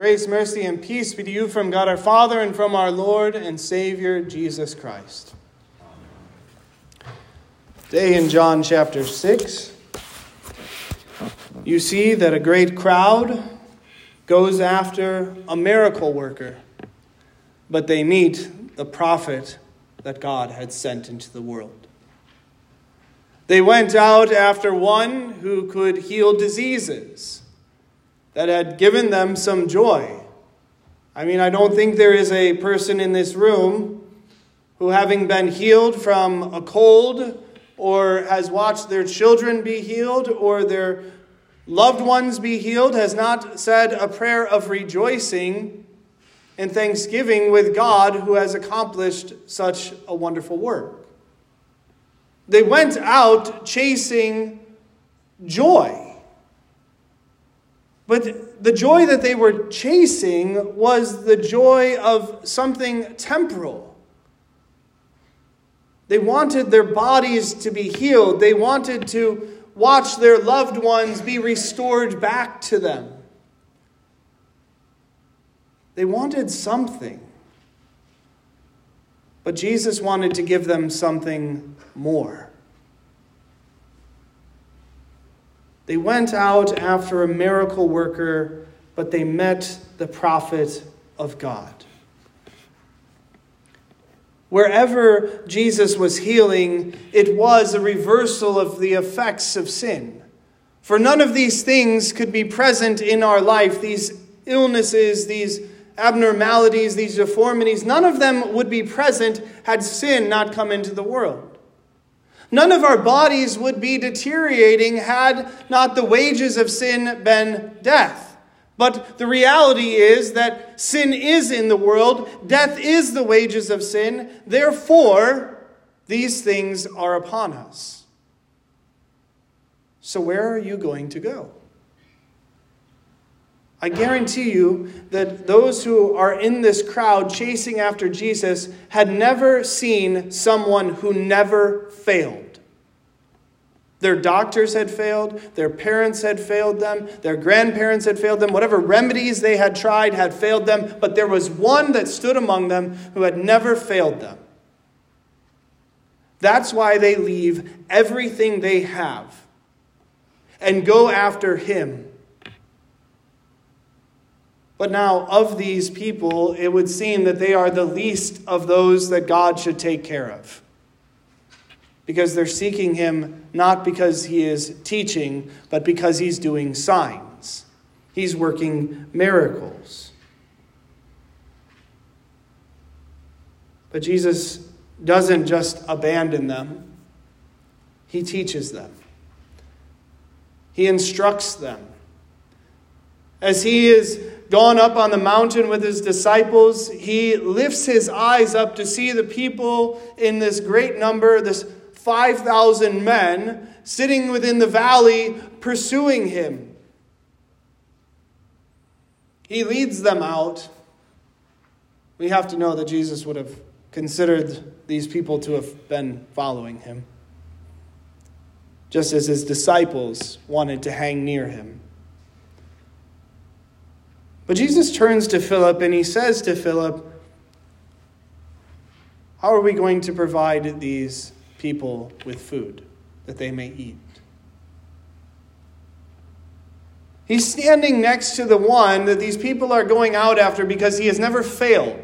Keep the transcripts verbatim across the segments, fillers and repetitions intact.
Grace, mercy, and peace be to you from God our Father and from our Lord and Savior, Jesus Christ. Today in John chapter six, you see that a great crowd goes after a miracle worker, but they meet the prophet that God had sent into the world. They went out after one who could heal diseases, that had given them some joy. I mean, I don't think there is a person in this room who, having been healed from a cold, or has watched their children be healed, or their loved ones be healed, has not said a prayer of rejoicing and thanksgiving with God who has accomplished such a wonderful work. They went out chasing joy. But the joy that they were chasing was the joy of something temporal. They wanted their bodies to be healed. They wanted to watch their loved ones be restored back to them. They wanted something. But Jesus wanted to give them something more. They went out after a miracle worker, but they met the prophet of God. Wherever Jesus was healing, it was a reversal of the effects of sin. For none of these things could be present in our life, these illnesses, these abnormalities, these deformities, none of them would be present had sin not come into the world. None of our bodies would be deteriorating had not the wages of sin been death. But the reality is that sin is in the world. Death is the wages of sin. Therefore, these things are upon us. So where are you going to go? I guarantee you that those who are in this crowd chasing after Jesus had never seen someone who never failed. Their doctors had failed, their parents had failed them, their grandparents had failed them, whatever remedies they had tried had failed them, but there was one that stood among them who had never failed them. That's why they leave everything they have and go after him. But now, of these people, it would seem that they are the least of those that God should take care of. Because they're seeking him not because he is teaching, but because he's doing signs. He's working miracles. But Jesus doesn't just abandon them. He teaches them. He instructs them. As he is gone up on the mountain with his disciples, he lifts his eyes up to see the people in this great number, this five thousand men, sitting within the valley, pursuing him. He leads them out. We have to know that Jesus would have considered these people to have been following him, just as his disciples wanted to hang near him. But Jesus turns to Philip and he says to Philip, how are we going to provide these people with food that they may eat? He's standing next to the one that these people are going out after because he has never failed.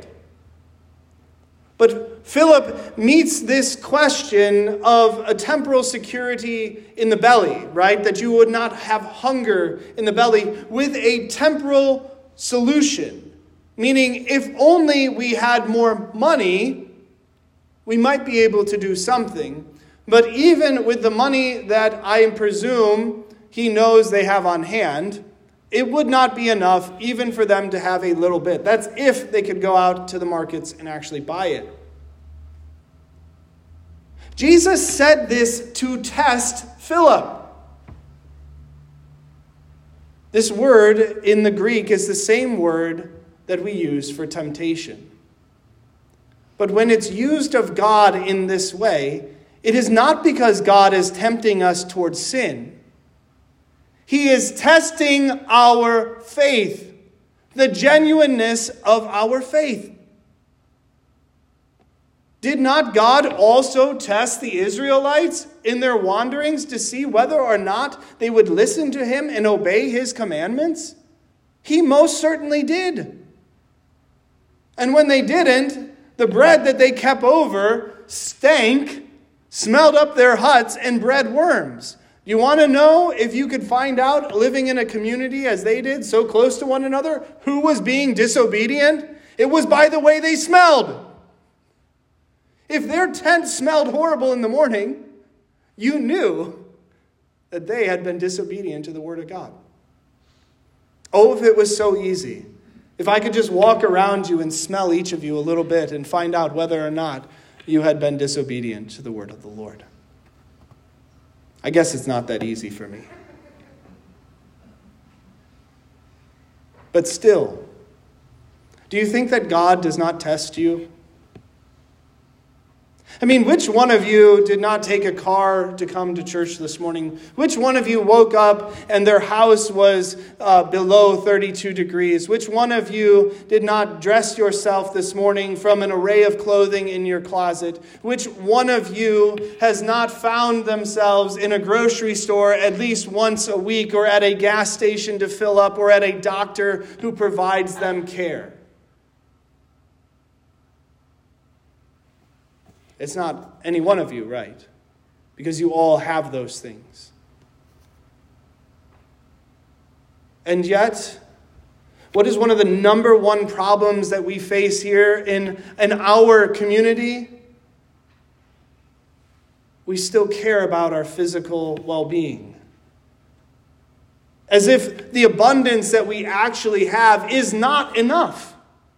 But Philip meets this question of a temporal security in the belly, right? That you would not have hunger in the belly with a temporal solution. Meaning, if only we had more money, we might be able to do something. But even with the money that I presume he knows they have on hand, it would not be enough even for them to have a little bit. That's if they could go out to the markets and actually buy it. Jesus said this to test Philip. This word in the Greek is the same word that we use for temptation. But when it's used of God in this way, it is not because God is tempting us towards sin. He is testing our faith. the genuineness of our faith. Did not God also test the Israelites in their wanderings to see whether or not they would listen to him and obey his commandments? He most certainly did. And when they didn't, the bread that they kept over stank, smelled up their huts, and bred worms. You want to know if you could find out, living in a community as they did, so close to one another, who was being disobedient? It was by the way they smelled. If their tent smelled horrible in the morning, you knew that they had been disobedient to the word of God. Oh, if it was so easy. If I could just walk around you and smell each of you a little bit and find out whether or not you had been disobedient to the word of the Lord. I guess it's not that easy for me. But still, do you think that God does not test you? I mean, which one of you did not take a car to come to church this morning? Which one of you woke up and their house was uh, below thirty-two degrees? Which one of you did not dress yourself this morning from an array of clothing in your closet? Which one of you has not found themselves in a grocery store at least once a week, or at a gas station to fill up, or at a doctor who provides them care? It's not any one of you, right? Because you all have those things. And yet, what is one of the number one problems that we face here in, in our community? We still care about our physical well-being. As if the abundance that we actually have is not enough.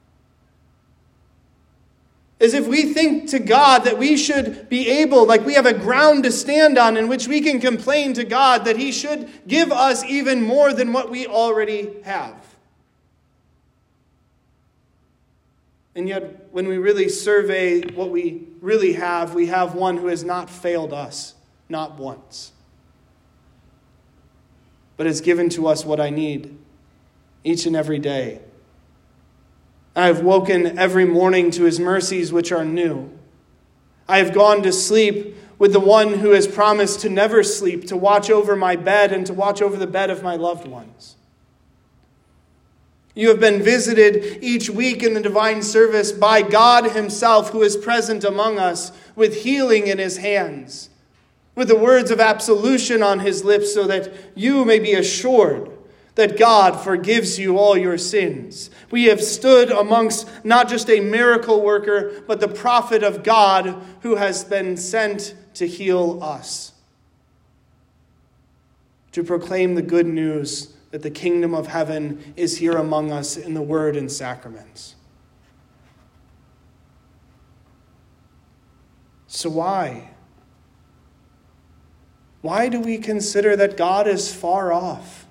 As if we think to God that we should be able, like we have a ground to stand on in which we can complain to God that he should give us even more than what we already have. And yet, when we really survey what we really have, we have one who has not failed us, not once, but has given to us what I need each and every day. I have woken every morning to his mercies which are new. I have gone to sleep with the one who has promised to never sleep, to watch over my bed and to watch over the bed of my loved ones. You have been visited each week in the divine service by God himself, who is present among us with healing in his hands, with the words of absolution on his lips, so that you may be assured that God forgives you all your sins. We have stood amongst not just a miracle worker, but the prophet of God who has been sent to heal us, to proclaim the good news that the kingdom of heaven is here among us in the word and sacraments. So why? Why do we consider that God is far off?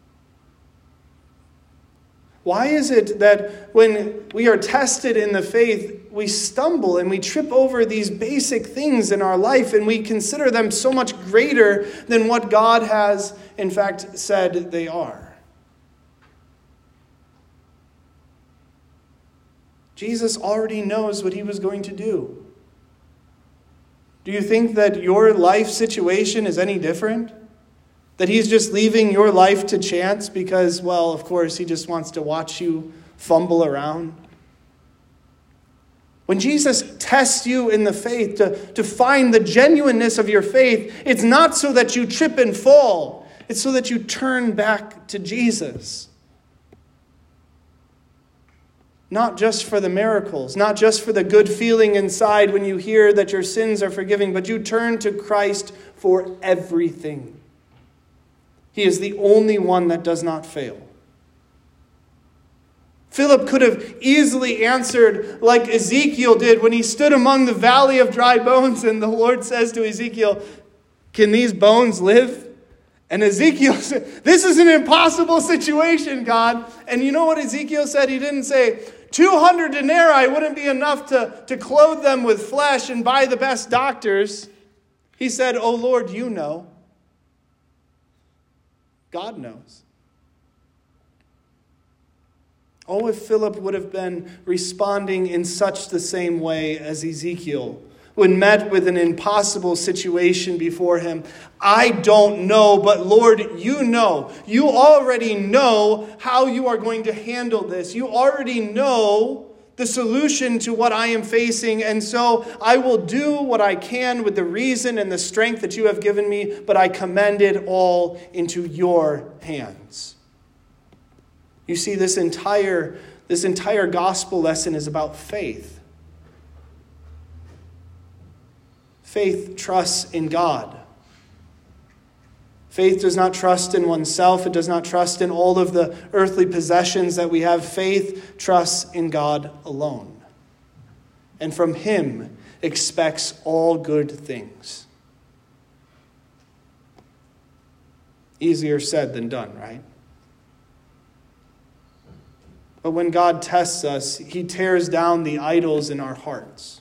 Why is it that when we are tested in the faith, we stumble and we trip over these basic things in our life and we consider them so much greater than what God has, in fact, said they are? Jesus already knows what he was going to do. Do you think that your life situation is any different? That he's just leaving your life to chance because, well, of course, he just wants to watch you fumble around? When Jesus tests you in the faith to, to find the genuineness of your faith, it's not so that you trip and fall. It's so that you turn back to Jesus. Not just for the miracles, not just for the good feeling inside when you hear that your sins are forgiven, but you turn to Christ for everything. He is the only one that does not fail. Philip could have easily answered like Ezekiel did when he stood among the valley of dry bones, and the Lord says to Ezekiel, "Can these bones live?" And Ezekiel said, "This is an impossible situation, God." And you know what Ezekiel said? He didn't say, two hundred denarii wouldn't be enough to, to clothe them with flesh and buy the best doctors. He said, "Oh Lord, you know." God knows. Oh, if Philip would have been responding in such the same way as Ezekiel, when met with an impossible situation before him. I don't know, but Lord, you know. You already know how you are going to handle this. You already know the solution to what I am facing, and so I will do what I can with the reason and the strength that you have given me, but I commend it all into your hands. You see, this entire, this entire gospel lesson is about faith. Faith trusts in God. Faith does not trust in oneself. It does not trust in all of the earthly possessions that we have. Faith trusts in God alone. And from him expects all good things. Easier said than done, right? But when God tests us, he tears down the idols in our hearts.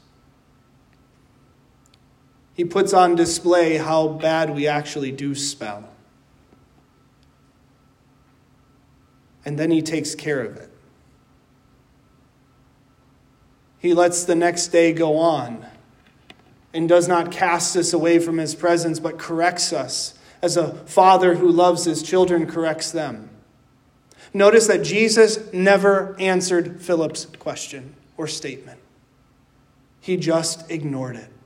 He puts on display how bad we actually do spell. And then he takes care of it. He lets the next day go on and does not cast us away from his presence, but corrects us as a father who loves his children corrects them. Notice that Jesus never answered Philip's question or statement. He just ignored it.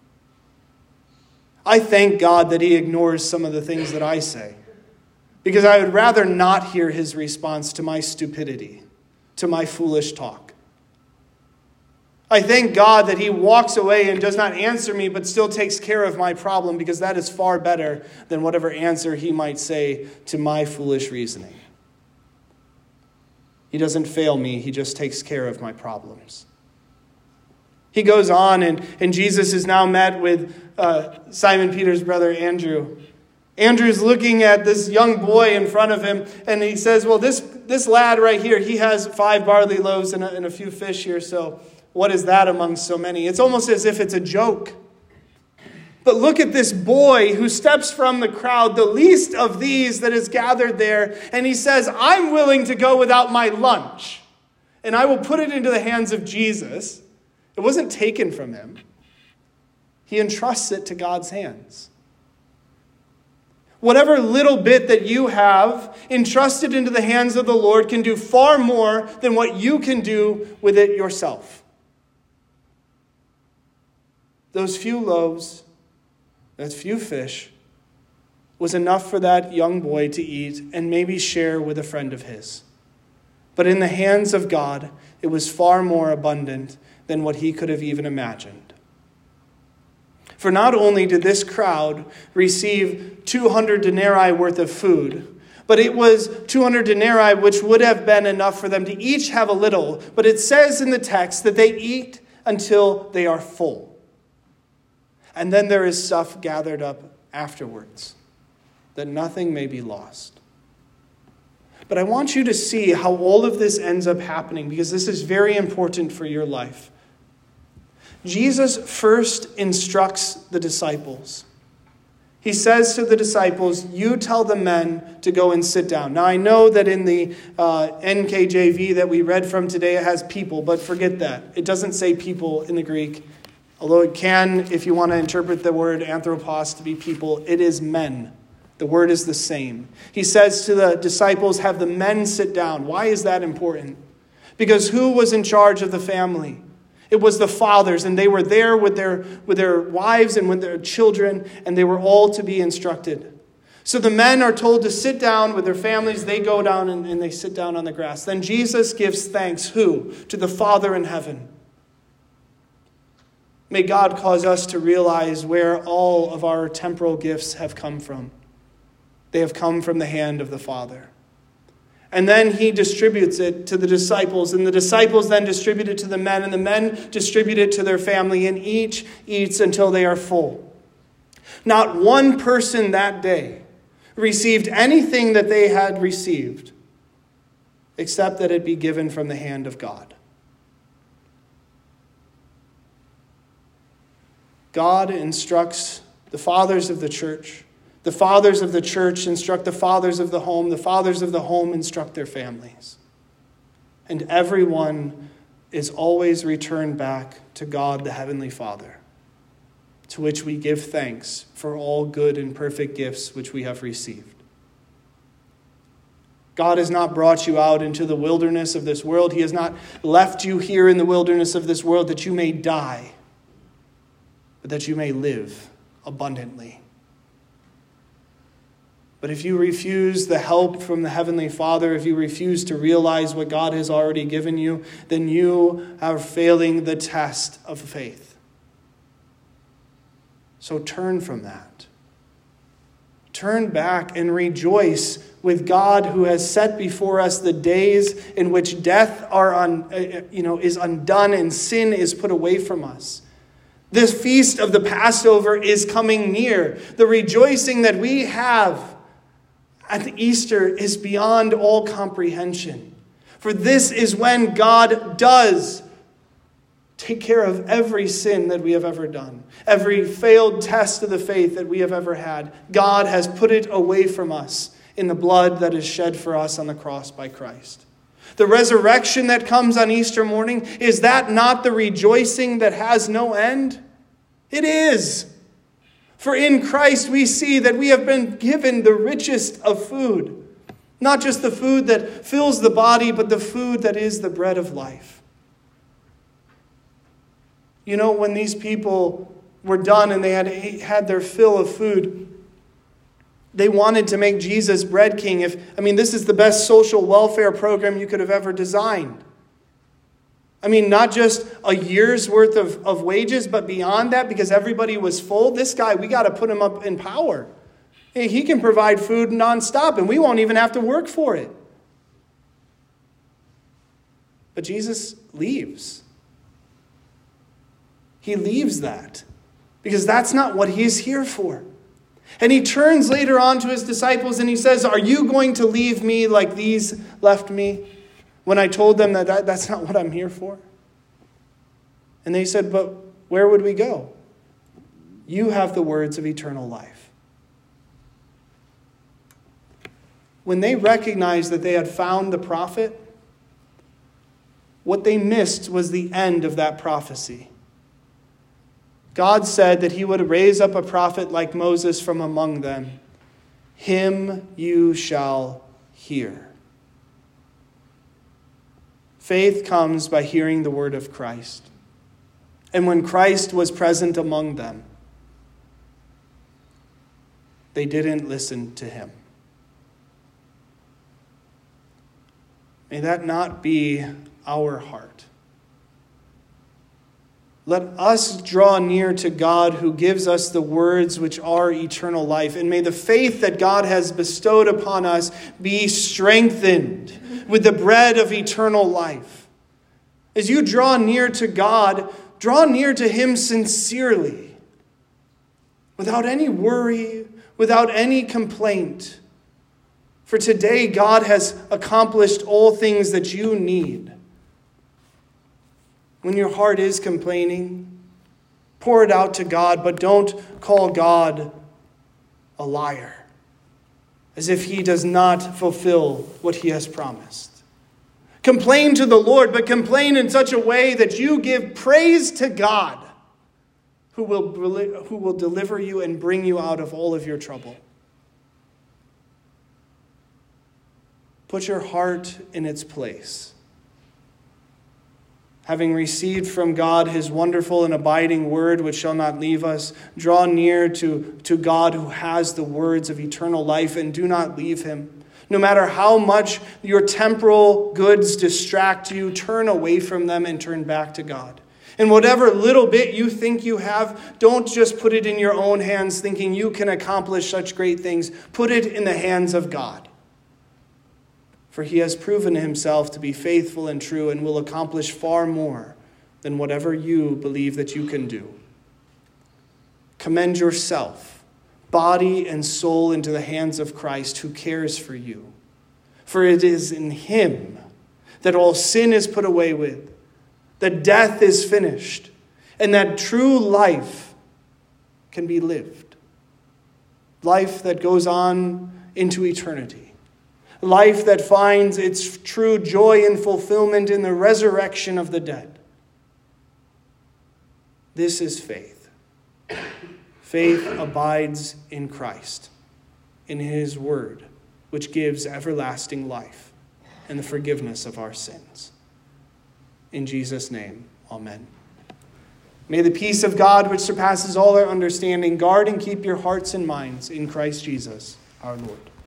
I thank God that he ignores some of the things that I say, because I would rather not hear his response to my stupidity, to my foolish talk. I thank God that he walks away and does not answer me, but still takes care of my problem, because that is far better than whatever answer he might say to my foolish reasoning. He doesn't fail me, he just takes care of my problems. He goes on, and, and Jesus is now met with uh, Simon Peter's brother Andrew. Andrew's looking at this young boy in front of him, and he says, well, this, this lad right here, he has five barley loaves and a, and a few fish here, so what is that among so many? It's almost as if it's a joke. But look at this boy who steps from the crowd, the least of these that is gathered there, and he says, I'm willing to go without my lunch, and I will put it into the hands of Jesus. It wasn't taken from him. He entrusts it to God's hands. Whatever little bit that you have entrusted into the hands of the Lord can do far more than what you can do with it yourself. Those few loaves, that few fish, was enough for that young boy to eat and maybe share with a friend of his. But in the hands of God, it was far more abundant than what he could have even imagined. For not only did this crowd receive two hundred denarii worth of food, but it was two hundred denarii which would have been enough for them to each have a little. But it says in the text that they eat until they are full. And then there is stuff gathered up afterwards, that nothing may be lost. But I want you to see how all of this ends up happening, because this is very important for your life. Jesus first instructs the disciples. He says to the disciples, you tell the men to go and sit down. Now, I know that in the uh, N K J V that we read from today, it has people, but forget that. It doesn't say people in the Greek. Although it can, if you want to interpret the word anthropos to be people, it is men. The word is the same. He says to the disciples, have the men sit down. Why is that important? Because who was in charge of the family? It was the fathers, and they were there with their, with their wives and with their children, and they were all to be instructed. So the men are told to sit down with their families. They go down and, and they sit down on the grass. Then Jesus gives thanks, who? To the Father in heaven. May God cause us to realize where all of our temporal gifts have come from. They have come from the hand of the Father. And then he distributes it to the disciples, and the disciples then distribute it to the men, and the men distribute it to their family, and each eats until they are full. Not one person that day received anything that they had received, except that it be given from the hand of God. God instructs the fathers of the church. The fathers of the church instruct the fathers of the home. The fathers of the home instruct their families. and everyone is always returned back to God the Heavenly Father, to which we give thanks for all good and perfect gifts which we have received. God has not brought you out into the wilderness of this world. He has not left you here in the wilderness of this world that you may die, but that you may live abundantly. But if you refuse the help from the Heavenly Father, if you refuse to realize what God has already given you, then you are failing the test of faith. So turn from that. Turn back and rejoice with God, who has set before us the days in which death are un, you know, is undone and sin is put away from us. This feast of the Passover is coming near. The rejoicing that we have at Easter is beyond all comprehension. For this is when God does take care of every sin that we have ever done. Every failed test of the faith that we have ever had. God has put it away from us in the blood that is shed for us on the cross by Christ. The resurrection that comes on Easter morning, is that not the rejoicing that has no end? It is. For in Christ we see that we have been given the richest of food. Not just the food that fills the body, but the food that is the bread of life. You know, when these people were done and they had had their fill of food, they wanted to make Jesus bread king. If I mean, this is the best social welfare program you could have ever designed. I mean, not just a year's worth of, of wages, but beyond that, because everybody was full. This guy, we got to put him up in power. He can provide food nonstop, and we won't even have to work for it. But Jesus leaves. He leaves that because that's not what he's here for. And he turns later on to his disciples and he says, "Are you going to leave me like these left me?" When I told them that, that that's not what I'm here for. And they said, "But where would we go? You have the words of eternal life." When they recognized that they had found the prophet, what they missed was the end of that prophecy. God said that he would raise up a prophet like Moses from among them. Him you shall hear. Faith comes by hearing the word of Christ. And when Christ was present among them, they didn't listen to him. May that not be our heart. Let us draw near to God who gives us the words which are eternal life. And may the faith that God has bestowed upon us be strengthened with the bread of eternal life. As you draw near to God, draw near to him sincerely, without any worry, without any complaint. For today, God has accomplished all things that you need. When your heart is complaining, pour it out to God, but don't call God a liar, as if he does not fulfill what he has promised. Complain to the Lord, but complain in such a way that you give praise to God, who will, who will deliver you and bring you out of all of your trouble. Put your heart in its place. Having received from God his wonderful and abiding word, which shall not leave us, draw near to, to God who has the words of eternal life, and do not leave him. No matter how much your temporal goods distract you, turn away from them and turn back to God. And whatever little bit you think you have, don't just put it in your own hands thinking you can accomplish such great things. Put it in the hands of God. For he has proven himself to be faithful and true and will accomplish far more than whatever you believe that you can do. Commend yourself, body and soul, into the hands of Christ, who cares for you. For it is in him that all sin is put away with, that death is finished, and that true life can be lived. Life that goes on into eternity. life that finds its true joy and fulfillment in the resurrection of the dead. This is faith. Faith abides in Christ, in his word, which gives everlasting life and the forgiveness of our sins. In Jesus' name, amen. May the peace of God, which surpasses all our understanding, guard and keep your hearts and minds in Christ Jesus, our Lord.